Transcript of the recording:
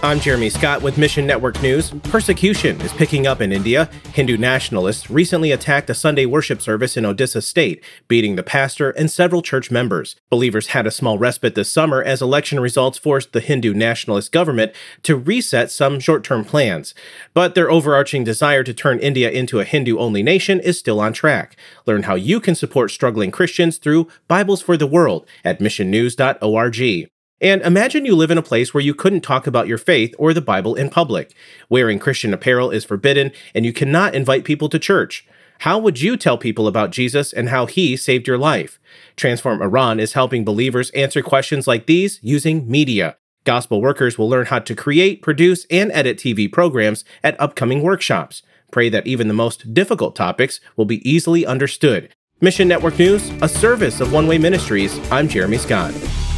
I'm Jeremy Scott with Mission Network News. Persecution is picking up in India. Hindu nationalists recently attacked a Sunday worship service in Odisha state, beating the pastor and several church members. Believers had a small respite this summer as election results forced the Hindu nationalist government to reset some short-term plans. But their overarching desire to turn India into a Hindu-only nation is still on track. Learn how you can support struggling Christians through Bibles for the World at missionnews.org. And imagine you live in a place where you couldn't talk about your faith or the Bible in public. Wearing Christian apparel is forbidden, and you cannot invite people to church. How would you tell people about Jesus and how he saved your life? Transform Iran is helping believers answer questions like these using media. Gospel workers will learn how to create, produce, and edit TV programs at upcoming workshops. Pray that even the most difficult topics will be easily understood. Mission Network News, a service of One Way Ministries. I'm Jeremy Scott.